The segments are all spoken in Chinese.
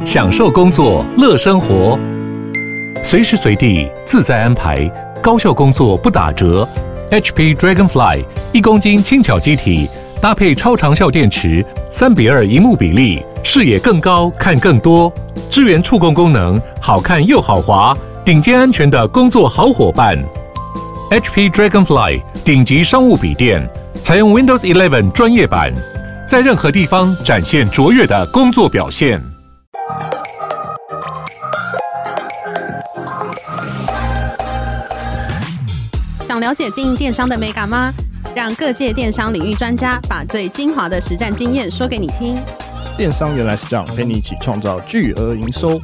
享受工作，乐生活，随时随地自在安排，高效工作不打折。HP Dragonfly 1公斤轻巧机体，搭配超长效电池，3:2萤幕比例，视野更高，看更多，支援触控功能，好看又好滑，顶尖安全的工作好伙伴。HP Dragonfly 顶级商务笔电，采用 Windows 11专业版，在任何地方展现卓越的工作表现。 想了解经营电商的美感吗？让各界电商领域专家把最精华的实战经验说给你听。 电商原来是这样，陪你一起创造巨额营收。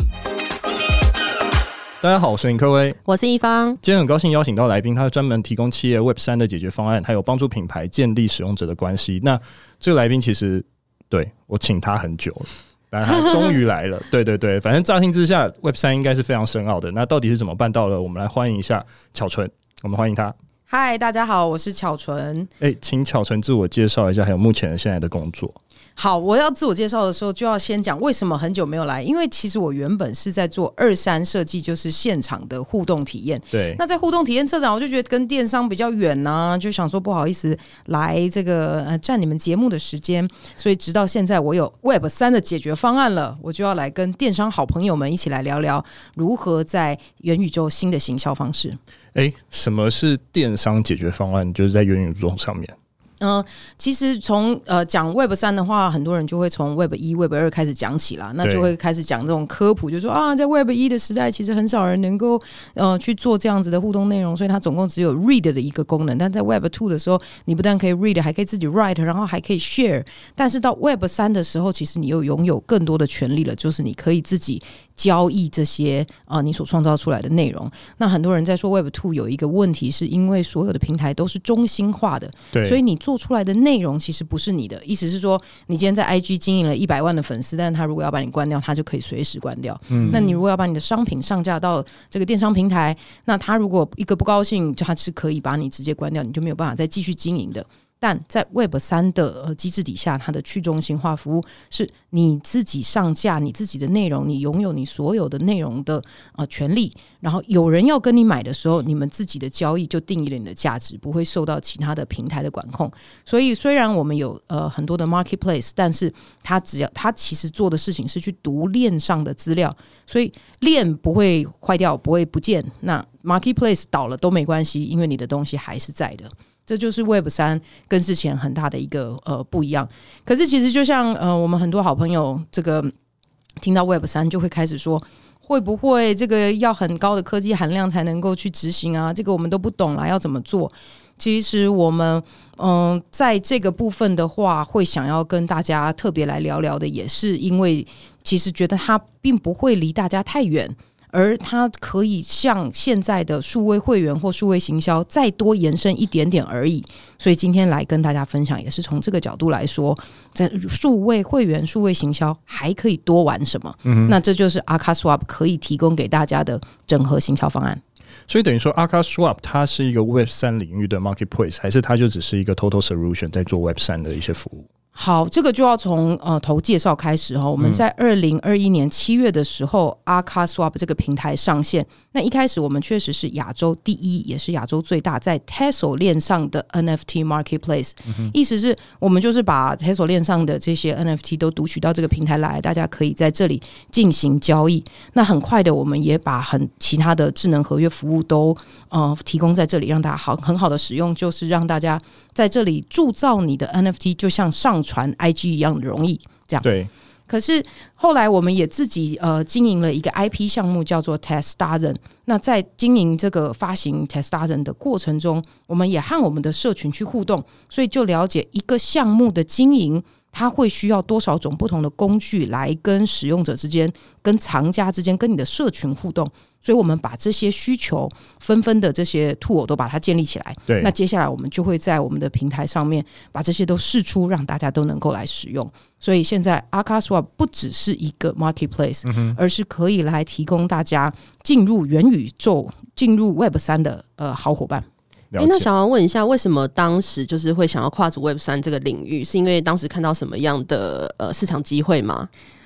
大家好，我是林克威， 我是一方。 今天很高兴邀请到来宾，他专门提供企业 Web3 的解决方案，还有帮助品牌建立使用者的关系。那这个来宾其实对我请他很久了，但他终于来了。对对对，反正乍听之下 Web3 应该是非常深奥的，那到底是怎么办到的？我们来欢迎一下巧纯，我们欢迎他。 嗨，大家好，我是巧纯。 请巧纯自我介绍一下，还有目前现在的工作。 好，我要自我介绍的时候就要先讲为什么很久没有来，因为其实我原本是在做23设计，就是现场的互动体验。 对， 那在互动体验策展，我就觉得跟电商比较远啊，就想说不好意思来这个占你们节目的时间，所以直到现在我有 Web3 的解决方案了，我就要来跟电商好朋友们一起来聊聊如何在元宇宙新的行销方式。 什么是电商解决方案？就是在元宇宙上面。 其实从讲 Web3 的话，很多人就会从 Web1、Web2 开始讲起啦，那就会开始讲这种科普，就说啊，在 Web1 的时代，其实很少人能够去做这样子的互动内容，所以它总共只有 read 的一个功能。但在 Web2 的时候，你不但可以 read， 还可以自己 write， 然后还可以 share。但是到 Web3 的时候，其实你又拥有更多的权利了，就是你可以自己交易这些你所创造出来的内容。那很多人在说 Web2 有一个问题，是因为所有的平台都是中心化的，所以你做出来的内容其实不是你的。意思是说，你今天在 IG 经营了100万的粉丝，但是他如果要把你关掉，他就可以随时关掉。那你如果要把你的商品上架到这个电商平台，那他如果一个不高兴，他是可以把你直接关掉，你就没有办法再继续经营的。但在 Web3 的机制底下，它的去中心化服务是你自己上架你自己的内容，你拥有你所有的内容的权利，然后有人要跟你买的时候，你们自己的交易就定义了你的价值，不会受到其他的平台的管控。所以虽然我们有很多的 marketplace， 但是它其实做的事情是去读链上的资料，所以链不会坏掉，不会不见，那 marketplace 倒了都没关系，因为你的东西还是在的。这就是 Web3 跟之前很大的一个不一样。可是其实就像我们很多好朋友这个听到 Web3 就会开始说，会不会这个要很高的科技含量才能够去执行啊？这个我们都不懂啦，要怎么做？其实我们在这个部分的话，会想要跟大家特别来聊聊的，也是因为其实觉得它并不会离大家太远。而它可以像现在的数位会员或数位行销再多延伸一点点而已，所以今天来跟大家分享，也是从这个角度来说，在数位会员、数位行销还可以多玩什么。那这就是 AkaSwap 可以提供给大家的整合行销方案。 所以等于说 AkaSwap 它是一个 Web3 领域的 marketplace， 还是它就只是一个 total solution 在做 Web3 的一些服务？ 好，这个就要从头介绍开始哈。我们在2021年7月的时候，AkaSwap 这个平台上线。那一开始我们确实是亚洲第一，也是亚洲最大在 Tezos 链上的 NFT marketplace。意思是我们就是把 Tezos 链上的这些 NFT 都读取到这个平台来，大家可以在这里进行交易。那很快的，我们也把其他的智能合约服务都提供在这里，让大家很好的使用，就是让大家在这里铸造你的 NFT， 就像上传 IG 一样容易，这样。 对。 可是后来我们也自己经营了一个 IP 项目，叫做 TestDozen。那在经营这个发行 TestDozen 的过程中，我们也和我们的社群去互动，所以就了解一个项目的经营，它会需要多少种不同的工具来跟使用者之间、跟藏家之间、跟你的社群互动。所以我们把这些需求纷纷的这些 tool 都把它建立起来。 对， 那接下来我们就会在我们的平台上面把这些都释出，让大家都能够来使用。所以现在 AkaSwap 不只是一个 marketplace，而是可以来提供大家进入元宇宙、进入 Web3 的好伙伴。 那想要问一下，为什么当时就是会想要跨足 Web3 这个领域？是因为当时看到什么样的市场机会吗？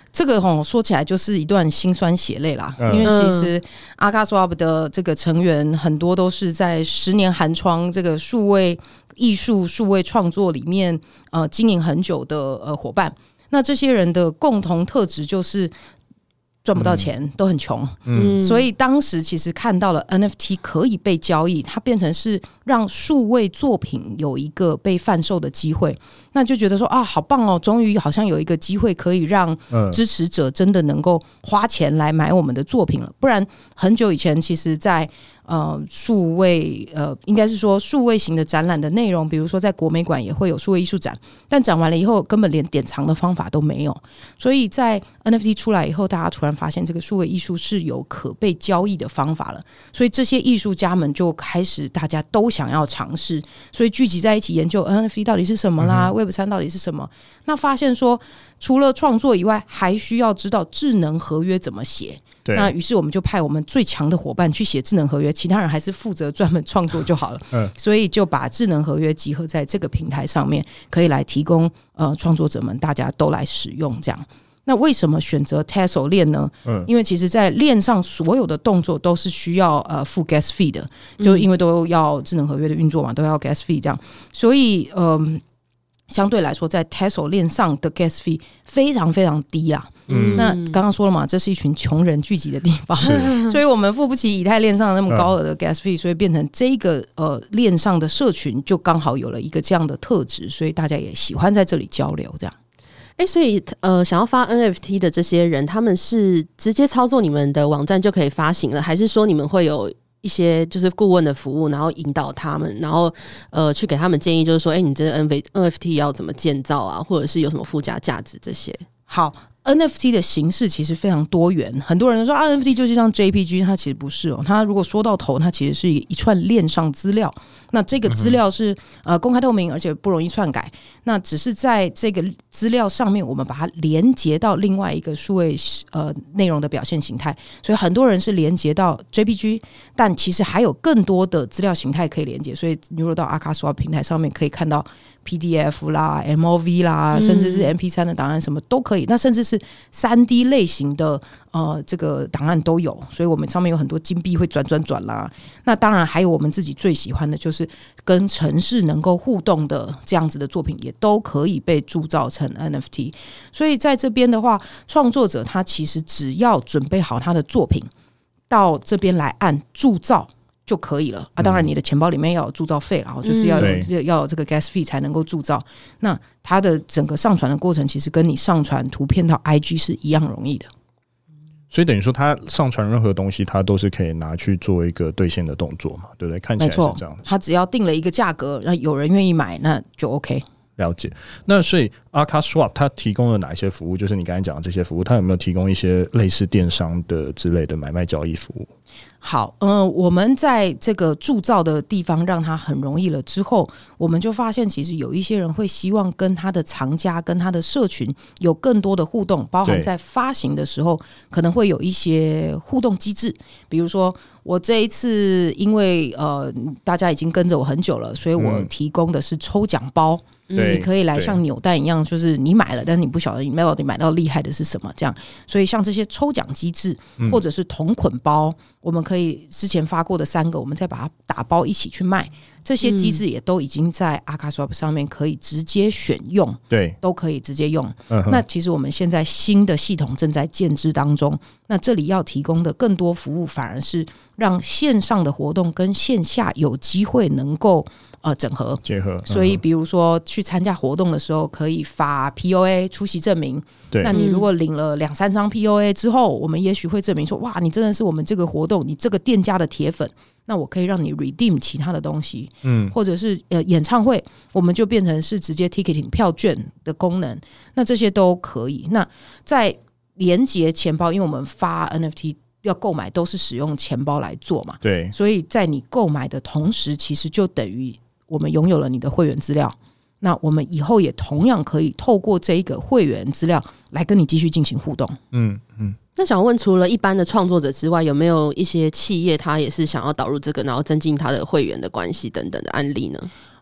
这个说起来就是一段辛酸血泪啦，因为其实Akaswap 的这个成员很多都是在10年寒窗这个数位艺术、数位创作里面经营很久的伙伴。那这些人的共同特质就是赚不到钱，都很穷。所以当时其实看到了 NFT 可以被交易，它变成是让数位作品有一个被贩售的机会，那就觉得说啊，好棒哦，终于好像有一个机会可以让支持者真的能够花钱来买我们的作品了。不然很久以前，其实在数位应该是说数位型的展览的内容，比如说在国美馆也会有数位艺术展，但展完了以后根本连典藏的方法都没有。所以在 NFT 出来以后，大家突然发现这个数位艺术是有可被交易的方法了，所以这些艺术家们就开始大家都想要尝试，所以聚集在一起研究 NFT 到底是什么啦，Web3 到底是什么。那发现说除了创作以外，还需要知道智能合约怎么写。那于是我们就派我们最强的伙伴去写智能合约，其他人还是负责专门创作就好了。所以就把智能合约集合在这个平台上面，可以来提供创作者们大家都来使用这样。那为什么选择 Tezos 链呢？因为其实在链上所有的动作都是需要付 gas fee 的，就因为都要智能合约的运作嘛，都要 gas fee 这样，所以相对来说在 Tezos 链上的 gas fee 非常非常低啦。那刚刚说了嘛，这是一群穷人聚集的地方，所以我们付不起以太链上那么高额的 gas fee，所以变成这个链上的社群就刚好有了一个这样的特质，所以大家也喜欢在这里交流这样。 所以想要发 NFT 的这些人，他们是直接操作你们的网站就可以发行了，还是说你们会有一些就是顾问的服务，然后引导他们，然后去给他们建议，就是说你这个 NFT 要怎么建造啊，或者是有什么附加价值这些？好，NFT 的形式其实非常多元，很多人说NFT 就像 JPG， 它其实不是哦。它如果说到头，它其实是一串链上资料。那这个资料是公开透明，而且不容易篡改。那只是在这个资料上面，我们把它连接到另外一个数位内容的表现形态。所以很多人是连接到 JPG， 但其实还有更多的资料形态可以连接。所以你如果到 Akaswap 平台上面可以看到 PDF 啦、MOV 啦，甚至是 MP3 的档案，什么都可以。那甚至是3D 类型的这个档案都有，所以我们上面有很多金币会转啦。那当然还有我们自己最喜欢的就是跟程式能够互动的这样子的作品，也都可以被铸造成 NFT。所以在这边的话，创作者他其实只要准备好他的作品，到这边来按铸造就可以了啊。当然你的钱包里面要有铸造费啦，就是要有这个 gas fee 才能够铸造。那它的整个上传的过程其实跟你上传图片到 IG 是一样容易的。 所以等于说他上传任何东西他都是可以拿去做一个兑现的动作嘛，对不对？看起来是这样。 他只要定了一个价格，那有人愿意买那就 OK。 了解。那所以 Akaswap 它提供了哪一些服务？就是你刚才讲的这些服务，它有没有提供一些类似电商的之类的买卖交易服务？ 好，我们在这个铸造的地方让它很容易了之后，我们就发现其实有一些人会希望跟他的藏家跟他的社群有更多的互动，包含在发行的时候可能会有一些互动机制。比如说我这一次因为大家已经跟着我很久了，所以我提供的是抽奖包。你可以来像扭蛋一样，就是你买了，但是你不晓得你到底买到厉害的是什么，这样。所以像这些抽奖机制，或者是同捆包，我们可以之前发过的3个，我们再把它打包一起去卖。这些机制也都已经在 Akaswap 上面可以直接选用，对，都可以直接用。那其实我们现在新的系统正在建制当中，那这里要提供的更多服务，反而是让线上的活动跟线下有机会能够整合结合。所以比如说去参加活动的时候可以发 POA 出席证明，对，那你如果领了2-3张 POA 之后，我们也许会证明说，哇，你真的是我们这个活动你这个店家的铁粉，那我可以让你 redeem 其他的东西，或者是演唱会，我们就变成是直接 ticketing 票券的功能，那这些都可以。那在连结钱包，因为我们发 NFT要购买都是使用钱包来做嘛，对，所以在你购买的同时，其实就等于我们拥有了你的会员资料。那我们以后也同样可以透过这一个会员资料来跟你继续进行互动。 那想问，除了一般的创作者之外，有没有一些企业他也是想要导入这个，然后增进他的会员的关系等等的案例呢？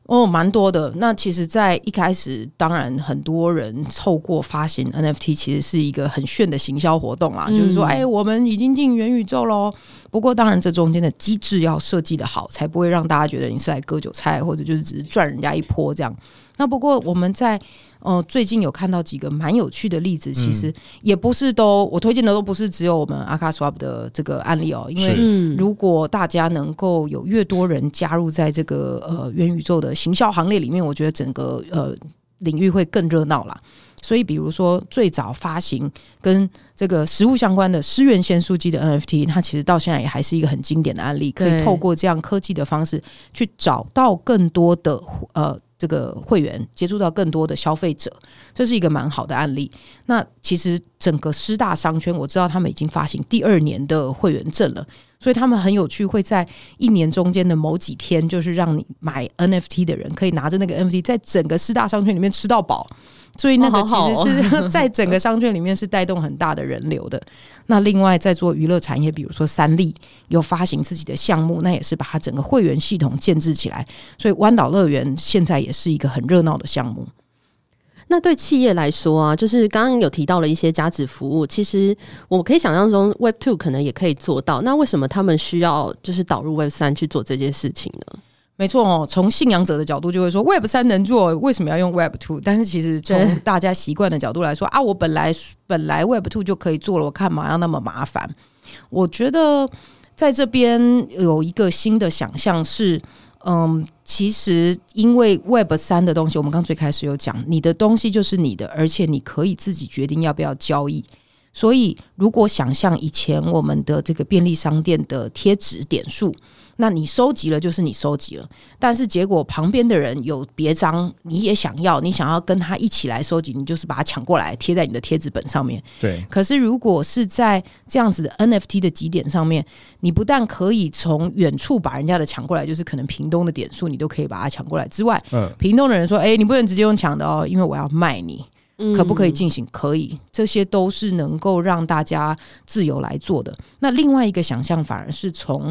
蛮多的。那其实在一开始当然很多人透过发行 NFT 其实是一个很炫的行销活动啦，就是说我们已经进元宇宙咯。不过当然这中间的机制要设计的好，才不会让大家觉得你是来割韭菜，或者就是只是赚人家一波这样。那不过我们在最近有看到几个蛮有趣的例子，其实也不是我推荐的都不是只有我们 Akaswap 的这个案例因为如果大家能够有越多人加入在这个元宇宙的行销行列里面，我觉得整个领域会更热闹啦。所以比如说最早发行跟这个食物相关的诗源咸酥鸡的 NFT， 它其实到现在也还是一个很经典的案例，可以透过这样科技的方式去找到更多的这个会员，接触到更多的消费者，这是一个蛮好的案例。那其实整个师大商圈我知道他们已经发行第2年的会员证了，所以他们很有趣，会在1年中间的某几天，就是让你买 NFT 的人可以拿着那个 NFT 在整个师大商圈里面吃到饱，所以那个其实是在整个商圈里面是带动很大的人流的。那另外在做娱乐产业，比如说三立有发行自己的项目，那也是把它整个会员系统建制起来，所以湾岛乐园现在也是一个很热闹的项目。 那对企业来说啊，就是刚刚有提到了一些价值服务，其实我可以想象中 Web2 可能也可以做到，那为什么他们需要就是导入 Web3 去做这件事情呢？ 没错从信仰者的角度就会说 Web3 能做，为什么要用 Web2？ 但是其实从大家习惯的角度来说我本来 Web2 就可以做了，我干嘛要那么麻烦？我觉得在这边有一个新的想象是其实因为 Web3 的东西，我们刚最开始有讲，你的东西就是你的，而且你可以自己决定要不要交易。所以如果想象以前我们的这个便利商店的贴纸点数，那你收集了就是你收集了，但是结果旁边的人有别章，你也想要，你想要跟他一起来收集，你就是把它抢过来贴在你的贴纸本上面。 对。 可是如果是在这样子的 NFT 的集点上面，你不但可以从远处把人家的抢过来，就是可能屏东的点数你都可以把它抢过来之外，屏东的人说你不能直接用抢的因为我要卖你，可不可以进行？可以，这些都是能够让大家自由来做的。那另外一个想象反而是从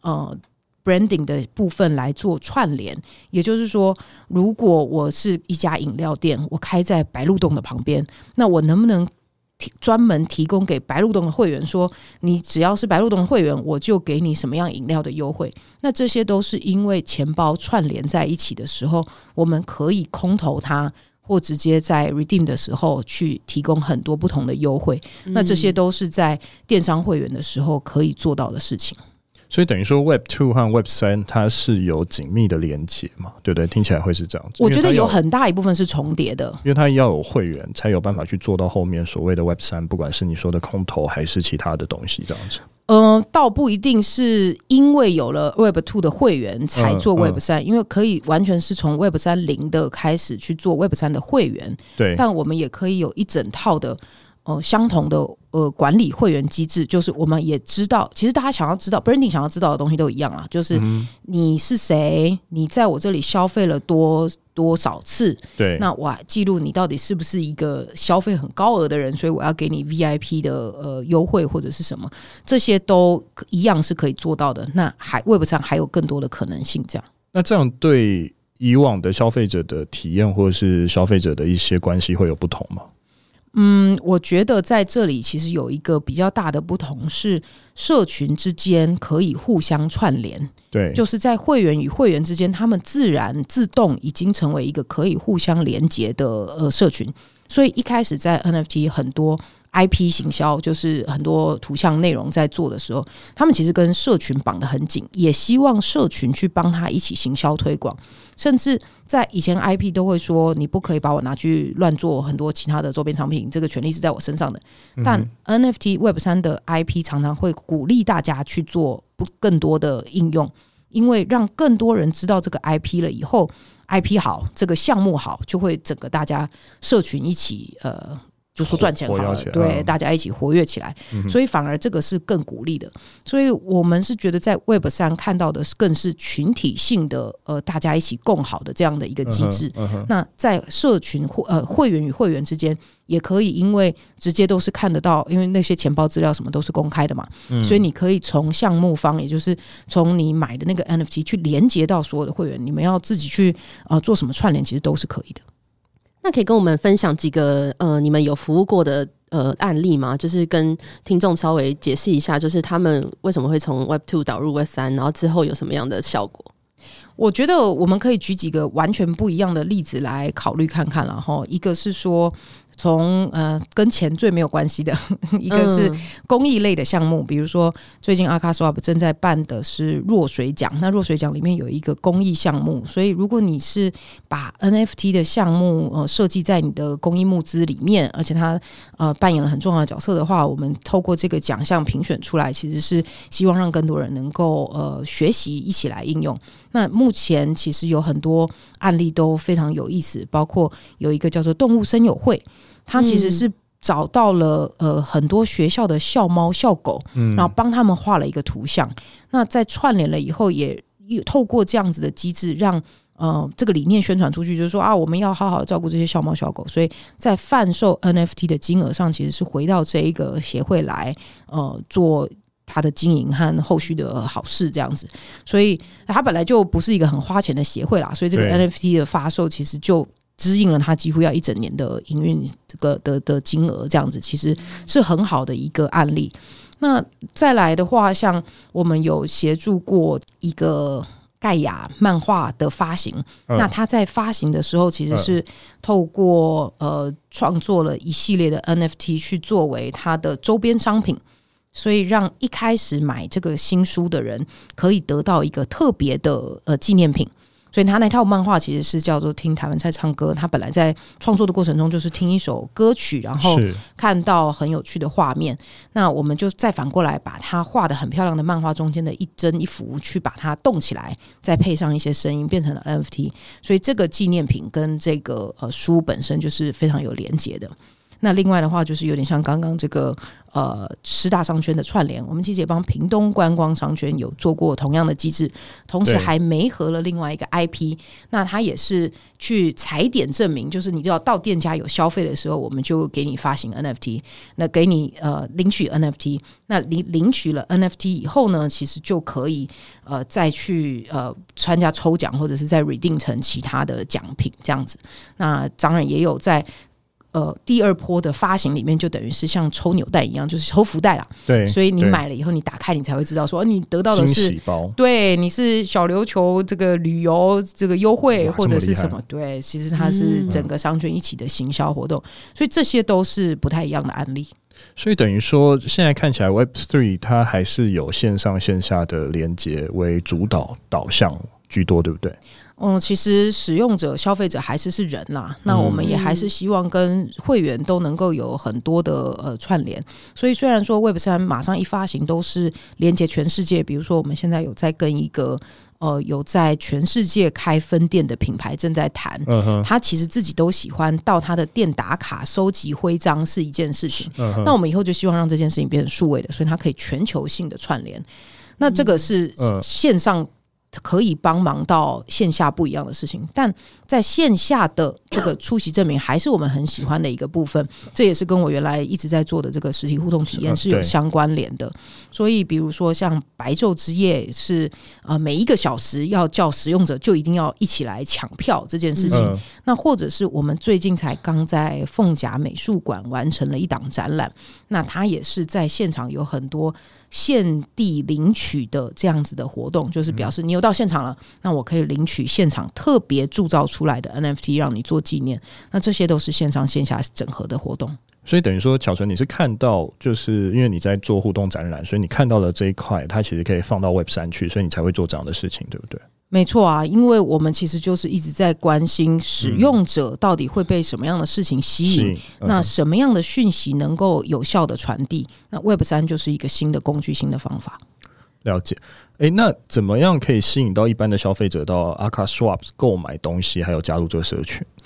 branding 的部分来做串联，也就是说如果我是一家饮料店，我开在白鹿洞的旁边，那我能不能专门提供给白鹿洞的会员说，你只要是白鹿洞的会员，我就给你什么样饮料的优惠？那这些都是因为钱包串联在一起的时候，我们可以空投它，或直接在 redeem 的时候去提供很多不同的优惠，那这些都是在电商会员的时候可以做到的事情。 所以等于说 Web2 和 Web3 它是有紧密的连结嘛，对不对？听起来会是这样子。 我觉得有很大一部分是重叠的， 因为它要有会员才有办法去做到后面所谓的 Web3， 不管是你说的空投还是其他的东西这样子。 倒不一定是因为有了 Web2 的会员才做 Web3，因为可以完全是从 Web3 零的开始去做 Web3 的会员。 对， 但我们也可以有一整套的相同的管理会员机制，就是我们也知道，其实大家想要知道 branding 想要知道的东西都一样啊，就是你是谁，你在我这里消费了多少次， 对， 那我记录你到底是不是一个消费很高额的人，所以我要给你 VIP 的优惠或者是什么，这些都一样是可以做到的。那Web 上还有更多的可能性，这样。 那这样对以往的消费者的体验或者是消费者的一些关系会有不同吗？ 我觉得在这里其实有一个比较大的不同是，社群之间可以互相串联， 对， 就是在会员与会员之间，他们自动已经成为一个可以互相连结的社群。所以一开始在 NFT 很多 IP 行销，就是很多图像内容在做的时候，他们其实跟社群绑得很紧，也希望社群去帮他一起行销推广。甚至在以前 IP 都会说，你不可以把我拿去乱做很多其他的周边商品，这个权利是在我身上的。但 NFT Web3 的 IP 常常会鼓励大家去做更多的应用，因为让更多人知道这个 IP 了以后，IP 好，这个项目好，就会整个大家社群一起就说赚钱好了，对，大家一起活跃起来，所以反而这个是更鼓励的。所以我们是觉得在 Web 上看到的更是群体性的大家一起共好的这样的一个机制。那在社群会员与会员之间也可以，因为直接都是看得到，因为那些钱包资料什么都是公开的嘛，所以你可以从项目方，也就是从你买的那个 NFT 去连接到所有的会员，你们要自己去做什么串联，其实都是可以的。 那可以跟我们分享几个你们有服务过的案例吗？就是跟听众稍微解释一下，就是他们为什么会从 Web2 导入 Web3， 然后之后有什么样的效果？ 我觉得我们可以举几个完全不一样的例子来考虑看看啦。一个是说从跟钱最没有关系的一个是公益类的项目，比如说最近 Akaswap 正在办的是弱水奖，那弱水奖里面有一个公益项目，所以如果你是把 NFT 的项目设计在你的公益募资里面，而且它扮演了很重要的角色的话，我们透过这个奖项评选出来，其实是希望让更多人能够学习一起来应用。那目前其实有很多案例都非常有意思，包括有一个叫做动物森友会，它其实是找到了很多学校的校猫校狗，然后帮他们画了一个图像。那在串联了以后，也透过这样子的机制让这个理念宣传出去，就是说我们要好好的照顾这些校猫校狗，所以在贩售 NFT 的金额上其实是回到这一个协会来做它的经营和后续的好事这样子。所以它本来就不是一个很花钱的协会啦，所以这个 NFT 的发售其实就支应了它几乎要1整年的营运这个的金额，这样子其实是很好的一个案例。那再来的话，像我们有协助过一个盖亚漫画的发行，那他在发行的时候其实是透过创作了一系列的 NFT 去作为他的周边商品，所以让一开始买这个新书的人可以得到一个特别的纪念品。所以他那套漫画其实是叫做听台湾菜唱歌，他本来在创作的过程中就是听一首歌曲，然后看到很有趣的画面，那我们就再反过来把它画得很漂亮的漫画中间的一帧一幅去把它动起来，再配上一些声音变成了 NFT， 所以这个纪念品跟这个书本身就是非常有连结的。那另外的话就是有点像刚刚这个师大商圈的串联，我们其实也帮屏东观光商圈有做过同样的机制，同时还媒合了另外一个 IP， 那它也是去踩点证明，就是你要到店家有消费的时候，我们就给你发行 NFT， 那给你领取 NFT， 那你领取了 NFT 以后呢，其实就可以再去参加抽奖，或者是再 redeem 成其他的奖品这样子。那当然也有在第二波的发行里面，就等于是像抽扭蛋一样，就是抽福袋啦。 对， 所以你买了以后，你打开你才会知道说，你得到的是惊喜包， 对，你是小琉球这个旅游这个优惠或者是什么？对，其实它是整个商圈一起的行销活动，所以这些都是不太一样的案例。 所以等于说，现在看起来 Web3 它还是有线上线下的连结为主导向居多，对不对？ 其实使用者消费者还是人啦，那我们也还是希望跟会员都能够有很多的串联。所以虽然说 Web3 马上一发行都是连接全世界，比如说我们现在有在跟一个有在全世界开分店的品牌正在谈，他其实自己都喜欢到他的店打卡收集徽章是一件事情，那我们以后就希望让这件事情变成数位的，所以它可以全球性的串联。那这个是线上可以帮忙到线下不一样的事情，但在线下的这个出席证明还是我们很喜欢的一个部分，这也是跟我原来一直在做的这个实体互动体验是有相关联的。所以比如说像白昼之夜是每一个小时要叫使用者就一定要一起来抢票这件事情，那或者是我们最近才刚在凤甲美术馆完成了一档展览，那它也是在现场有很多现地领取的这样子的活动，就是表示你有到现场了，那我可以领取现场特别铸造出来的 NFT 让你做纪念，那这些都是线上线下整合的活动。 所以等于说巧纯你是看到，就是因为你在做互动展览，所以你看到了这一块它其实可以放到 Web3 去，所以你才会做这样的事情，对不对？ 没错啊，因为我们其实就是一直在关心使用者到底会被什么样的事情吸引，那什么样的讯息能够有效的传递，那 Web3 就是一个新的工具新的方法。 了解。那怎么样可以吸引到一般的消费者到 Akaswap 购买东西还有加入这个社群？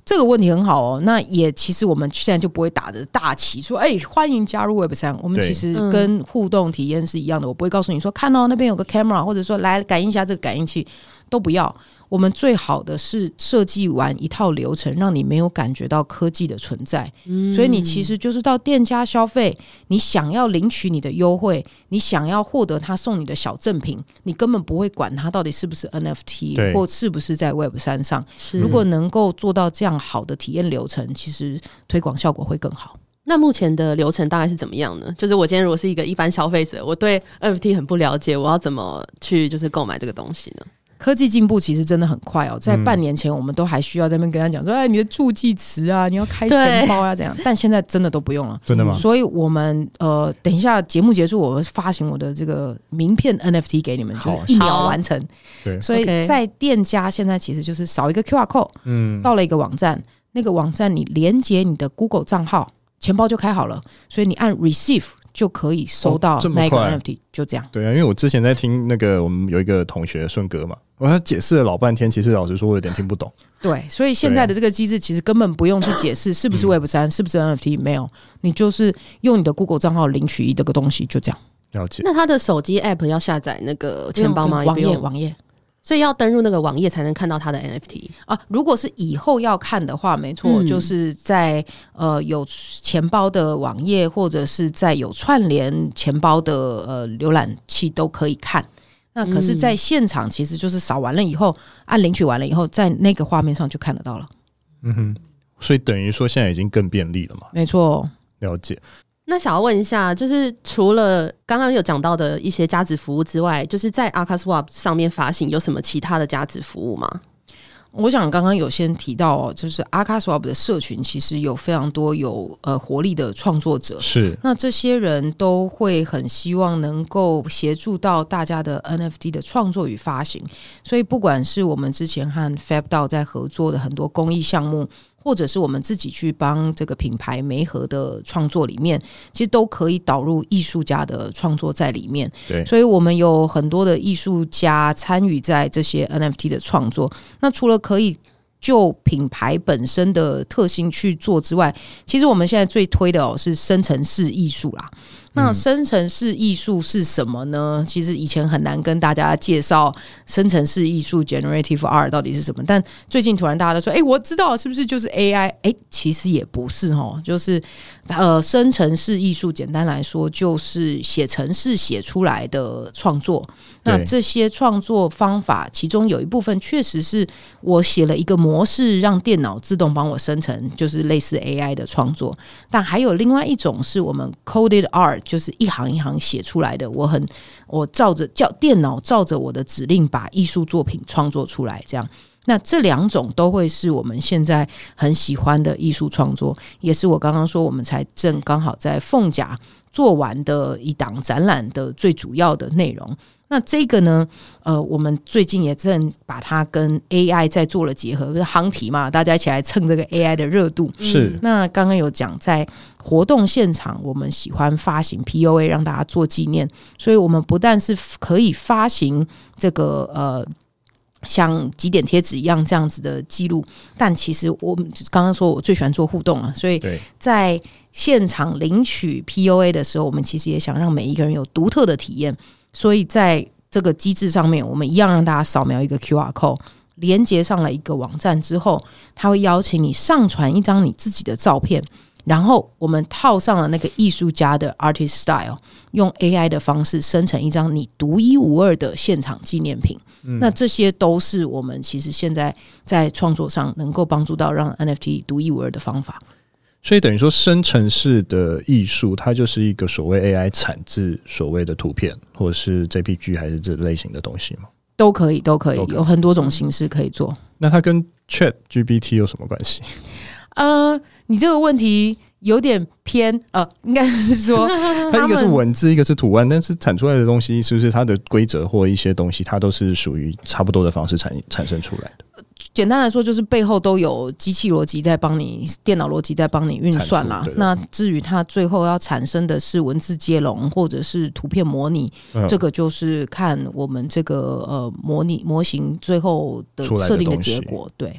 这个问题很好哦。那也其实我们现在就不会打着大旗说欢迎加入 Web3， 我们其实跟互动体验是一样的，我不会告诉你说看哦那边有个 camera， 或者说来感应一下这个感应器，都不要。我们最好的是设计完一套流程，让你没有感觉到科技的存在。所以你其实就是到店家消费，你想要领取你的优惠，你想要获得他送你的小赠品，你根本不会管他到底是不是 NFT 或是不是在 Web3 上。如果能够做到这样好的体验流程，其实推广效果会更好。 那目前的流程大概是怎么样呢？就是我今天如果是一个一般消费者，我对 NFT 很不了解，我要怎么去就是购买这个东西呢？ 科技进步其实真的很快哦，在半年前我们都还需要在那边跟他讲说你的助记词啊，你要开钱包啊怎样，但现在真的都不用了。 真的吗？ 所以我们等一下节目结束，我会发行我的这个名片 NFT 给你们，就是1秒完成。 对， 所以在店家现在其实就是扫一个 QR code，到了一个网站，那个网站你连接你的 Google 账号，钱包就开好了，所以你按 Receive就可以收到那个 NFT，就这样。 对啊，因为我之前在听那个我们有一个同学顺哥嘛，他解释了老半天，其实老实说我有点听不懂。 对，所以现在的这个机制其实根本不用去解释是不是 Web3，是不是 NFT， 没有，你就是用你的 Google 账号领取这个东西，就这样。 了解。 那他的手机 App 要下载那个钱包吗？ 网页。 所以要登入那个网页才能看到它的 NFT 啊。如果是以后要看的话，没错，就是在有钱包的网页，或者是在有串联钱包的浏览器都可以看。那可是在现场其实就是扫完了以后，按领取完了以后，在那个画面上就看得到了。 所以等于说现在已经更便利了嘛？ 没错。 了解。 那想要问一下，就是除了刚刚有讲到的一些加值服务之外，就是在 AkaSwap 上面发行有什么其他的加值服务吗？ 我想刚刚有先提到就是 AkaSwap 的社群其实有非常多有活力的创作者， 是那这些人都会很希望能够协助到大家的 NFT 的创作与发行，所以不管是我们之前和 FabDAO 在合作的很多公益项目，或者是我们自己去帮这个品牌媒合的创作里面，其实都可以导入艺术家的创作在里面。 对， 所以我们有很多的艺术家参与在这些 NFT 的创作。那除了可以就品牌本身的特性去做之外，其实我们现在最推的是生成式艺术啦。那生成式艺术是什么呢？其实以前很难跟大家介绍生成式艺术 Generative Art 到底是什么，但最近突然大家都说我知道是不是就是 AI。 其实也不是齁，就是生成式艺术简单来说就是写程式写出来的创作。那这些创作方法其中有一部分确实是我写了一个模式让电脑自动帮我生成，就是类似 AI 的创作。但还有另外一种是我们 Coded Art， 就是一行一行写出来的，我照着电脑照着我的指令把艺术作品创作出来这样。那这两种都会是我们现在很喜欢的艺术创作，也是我刚刚说我们才正刚好在凤甲做完的一档展览的最主要的内容。那这个呢我们最近也正把它跟 AI 在做了结合，不是夯题嘛，大家一起来蹭这个 AI 的热度。 是。 那刚刚有讲在活动现场我们喜欢发行 POA 让大家做纪念，所以我们不但是可以发行这个像集点贴纸一样这样子的记录，但其实我刚刚说我最喜欢做互动了，所以在现场领取 POA 的时候，我们其实也想让每一个人有独特的体验。所以在这个机制上面，我们一样让大家扫描一个 QR code， 连接上了一个网站之后，他会邀请你上传一张你自己的照片，然后我们套上了那个艺术家的 artist style， 用 AI 的方式生成一张你独一无二的现场纪念品。那这些都是我们其实现在在创作上能够帮助到让 NFT 独一无二的方法。 所以等于说生成式的艺术它就是一个所谓 AI 产制所谓的图片或者是 JPG 还是这类型的东西吗？都可以有很多种形式可以做。 那它跟 ChatGPT 有什么关系？ 你这个问题有点偏应该是说它一个是文字一个是图案，但是产出来的东西是不是它的规则或一些东西它都是属于差不多的方式产生出来的？ 简单来说就是背后都有机器逻辑在帮你，电脑逻辑在帮你运算啦。那至于它最后要产生的是文字接龙或者是图片模拟，这个就是看我们这个模型最后的设定的结果。对，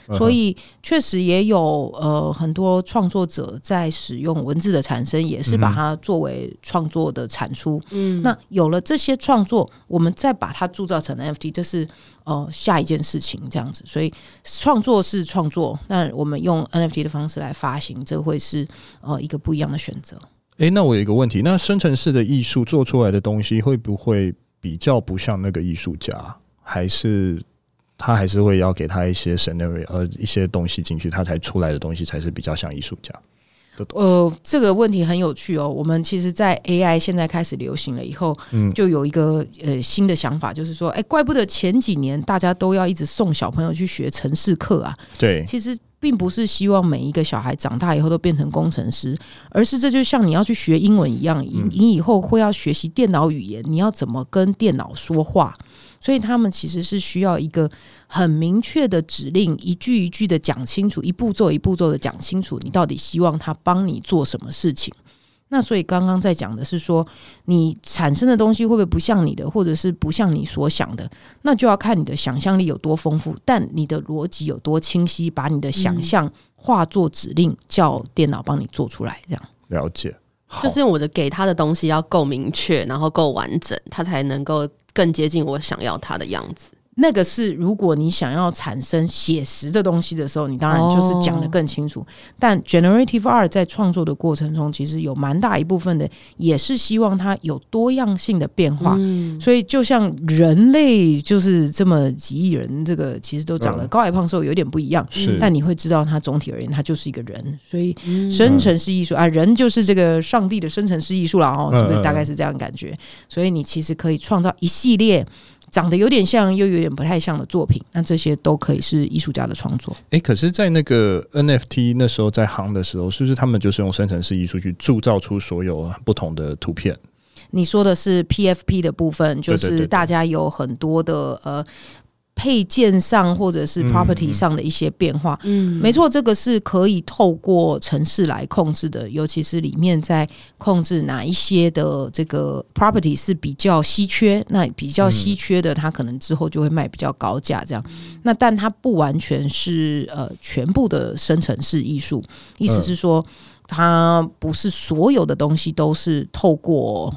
所以确实也有很多创作者在使用文字的产生，也是把它作为创作的产出。那有了这些创作，我们再把它铸造成 NFT， 这是下一件事情这样子。所以创作是创作，那我们用 NFT 的方式来发行，这会是一个不一样的选择。 那我有一个问题，那生成式的艺术做出来的东西会不会比较不像那个艺术家，还是他还是会要给他一些 scenario 一些东西进去，他才出来的东西才是比较像艺术家？ 这个问题很有趣哦。我们其实在 AI 现在开始流行了以后，就有一个新的想法，就是说怪不得前几年大家都要一直送小朋友去学程式课啊。 对， 其实并不是希望每一个小孩长大以后都变成工程师，而是这就像你要去学英文一样，你以后会要学习电脑语言，你要怎么跟电脑说话。所以他们其实是需要一个很明确的指令，一句一句的讲清楚，一步骤一步骤的讲清楚，你到底希望他帮你做什么事情。那所以刚刚在讲的是说，你产生的东西会不会不像你的，或者是不像你所想的，那就要看你的想象力有多丰富，但你的逻辑有多清晰，把你的想象化作指令，叫电脑帮你做出来。这样了解， 就是我的给他的东西要够明确，然后够完整，他才能够更接近我想要他的样子。 那个是如果你想要产生写实的东西的时候，你当然就是讲得更清楚。但 Generative Art 在创作的过程中，其实有蛮大一部分的也是希望它有多样性的变化。所以就像人类就是这么几亿人，这个其实都长得高矮胖瘦有点不一样，但你会知道它总体而言它就是一个人。所以生成式艺术人就是这个上帝的生成式艺术啦，是不是大概是这样的感觉？所以你其实可以创造一系列长得有点像又有点不太像的作品，那这些都可以是艺术家的创作。 可是在那个 NFT 那时候在行的时候，是不是他们就是用生成式艺术去铸造出所有不同的图片？ 你说的是 PFP 的部分，就是大家有很多的配件上或者是 property 上的一些变化。没错，这个是可以透过程式来控制的，尤其是里面在控制哪一些的这个 property 是比较稀缺，那比较稀缺的它可能之后就会卖比较高价这样。那但它不完全是全部的生成式艺术，意思是说它不是所有的东西都是透过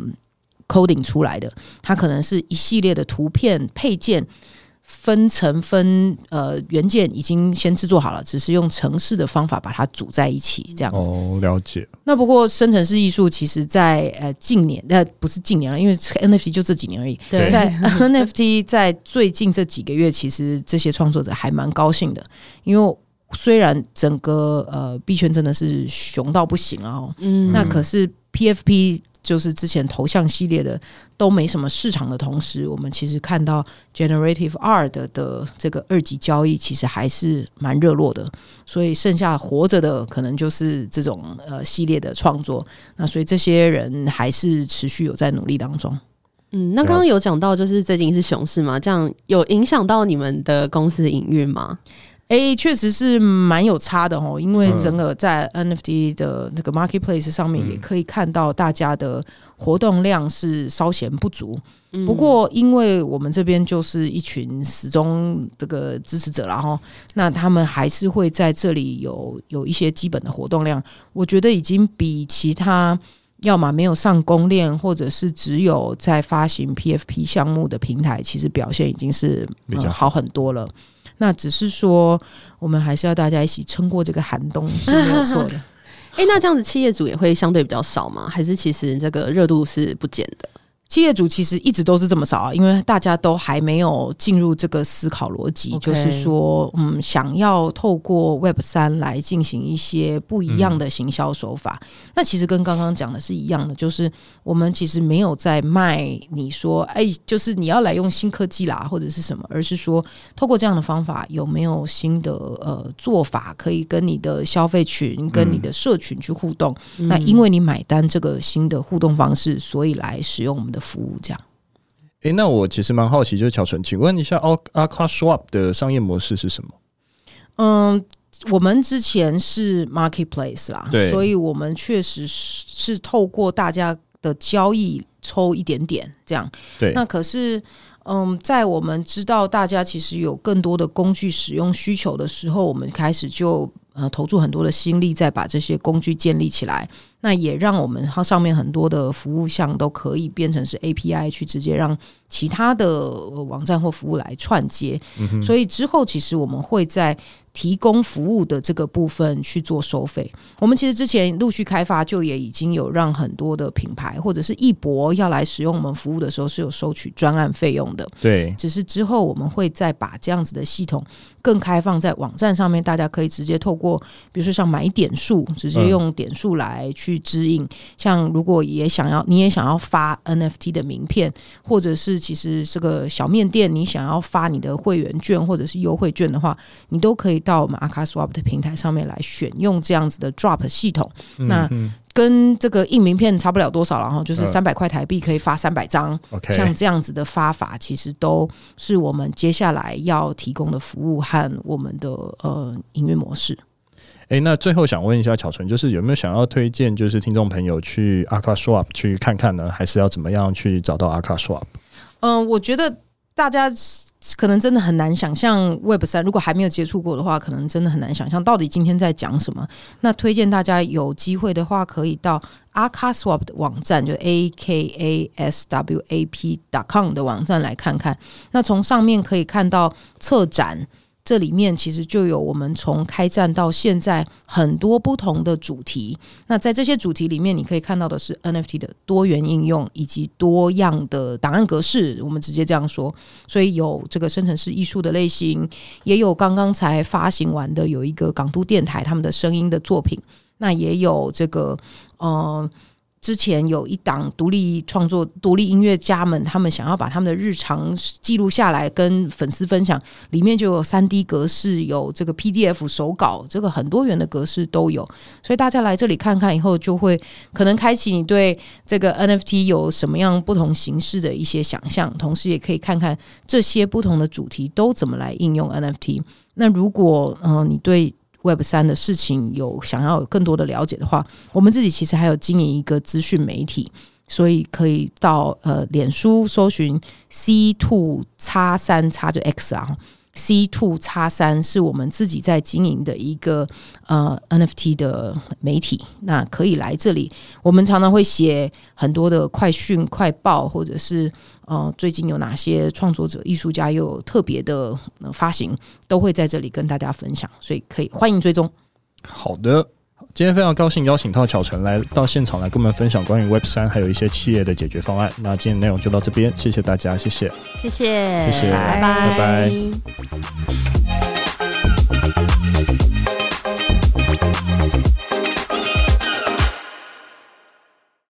coding 出来的，它可能是一系列的图片配件分层元件已经先制作好了，只是用程式的方法把它组在一起这样子。 了解。 那不过生成式艺术其实在近年不是近年了，因为 NFT 就这几年而已。在 NFT 在最近这几个月，其实这些创作者还蛮高兴的，因为虽然整个币圈真的是熊到不行了那可是 PFP就是之前头像系列的都没什么市场的同时，我们其实看到 Generative Art 的这个二级交易其实还是蛮热络的，所以剩下活着的可能就是这种系列的创作，那所以这些人还是持续有在努力当中。 那刚刚有讲到就是最近是熊市嘛，这样有影响到你们的公司的营运吗？ 确实是蛮有差的因为整个在 NFT 的那个 marketplace 上面也可以看到大家的活动量是稍显不足。不过因为我们这边就是一群死忠这个支持者啦那他们还是会在这里有一些基本的活动量，我觉得已经比其他要么没有上公链或者是只有在发行 PFP 项目的平台，其实表现已经是好很多了。那只是说我们还是要大家一起撑过这个寒冬是没有错的。 那这样子企业主也会相对比较少吗？还是其实这个热度是不减的？ 企业主其实一直都是这么少因为大家都还没有进入这个思考逻辑就是说想要透过 Web3 来进行一些不一样的行销手法那其实跟刚刚讲的是一样的，就是我们其实没有在卖你说就是你要来用新科技啦或者是什么，而是说透过这样的方法有没有新的做法可以跟你的消费群跟你的社群去互动那因为你买单这个新的互动方式，所以来使用我们的服务这样。 那我其实蛮好奇，就是乔纯，请问一下 Aqua Swap 的商业模式是什么？ 我们之前是 marketplace 啦，所以我们确实是透过大家的交易抽一点点这样。对，那可是在我们知道大家其实有更多的工具使用需求的时候，我们开始就投注很多的心力在把这些工具建立起来，那也让我们它上面很多的服务项都可以变成是 API 去直接让其他的网站或服务来串接，所以之后其实我们会在提供服务的这个部分去做收费。我们其实之前陆续开发就也已经有让很多的品牌或者是艺博要来使用我们服务的时候是有收取专案费用的， 对， 只是之后我们会再把这样子的系统更开放在网站上面，大家可以直接透过比如说像买点数直接用点数来去支应，像如果你也想要发 NFT 的名片，或者是其实这个小面店你想要发你的会员券或者是优惠券的话，你都可以到我们 Akaswap 的平台上面来选用这样子的 Drop 系统，那跟这个印名片差不了多少，然后就是300块台币可以发300张，像这样子的发法其实都是我们接下来要提供的服务和我们的营运模式。 那最后想问一下巧纯，就是有没有想要推荐就是听众朋友去 Akaswap 去看看呢，还是要怎么样去找到 Akaswap？ 我觉得大家可能真的很难想象 Web3， 如果还没有接触过的话，可能真的很难想象到底今天在讲什么。那推荐大家有机会的话，可以到 Akaswap 的网站，就 akaswap.com 的网站来看看。那从上面可以看到策展，这里面其实就有我们从开站到现在很多不同的主题，那在这些主题里面你可以看到的是 NFT 的多元应用以及多样的档案格式，我们直接这样说，所以有这个生成式艺术的类型，也有刚刚才发行完的有一个港都电台他们的声音的作品，那也有这个之前有一档独立创作独立音乐家们，他们想要把他们的日常记录下来跟粉丝分享，里面就有 3D 格式，有这个 PDF 手稿，这个很多元的格式都有，所以大家来这里看看以后，就会可能开启你对这个 NFT 有什么样不同形式的一些想象，同时也可以看看这些不同的主题都怎么来应用 NFT。 那如果你对Web3 的事情想要有更多的了解的话，我们自己其实还有经营一个资讯媒体，所以可以到脸书搜寻 C2X3 就 X 啊，C2X3 是我们自己在经营的一个NFT 的媒体，那可以来这里，我们常常会写很多的快讯快报，或者是最近有哪些创作者艺术家又有特别的发行，都会在这里跟大家分享，所以可以欢迎追踪。 好的，今天非常高兴邀请到巧纯来到现场来跟我们分享关于 Web3 还有一些企业的解决方案。那今天的内容就到这边，谢谢大家，谢谢， 谢谢， 谢谢， 拜拜。 拜拜。